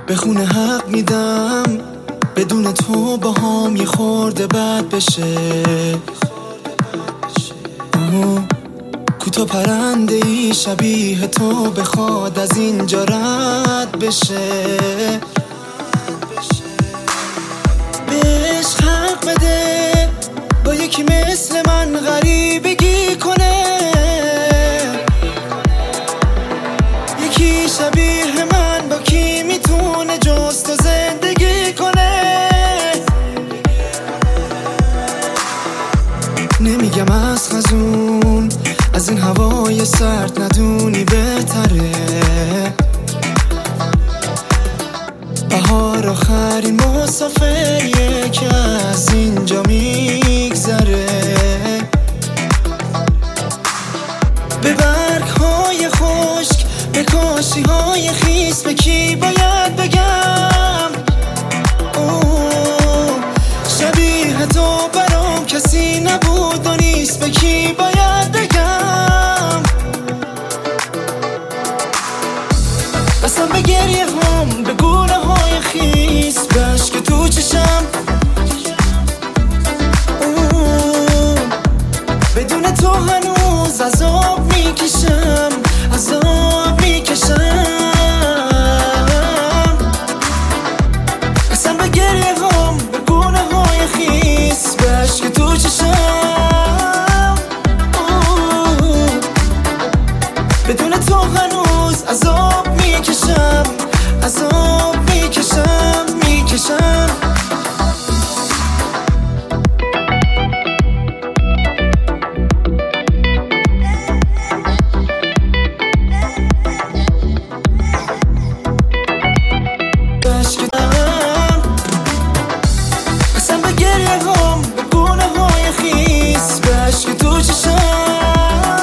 به خونه حق میدم بدون تو باهام یه خورده بد بشه. کوتاه پرنده ای شبیه تو بخواد از اینجا رد بشه. بهش حق بده با یکی مثل من غریبگی کنه، یکی شبیه من با کی میتونه جز تو زندگی کنه. نمیگم از خزون از این هوای سرد ندونی بهتره، بهار آخرین مسافریه که از اینجا میگذره. به برگ‌های خشک به کاشی‌های خیس به کی باید بگم؟ شبیه تو برام کسی نبود و نیست، به کی باید بگم؟ بسم به گریه هم به گونه های خیس به عشق تو چشم. بدون تو هنوز عذاب میکشم، عذاب میکشم. بسم به گریه هم به گونه های خیس به عشق تو چشم. بدون تو هنوز عذاب میکشم، عذاب میکشم، میکشم.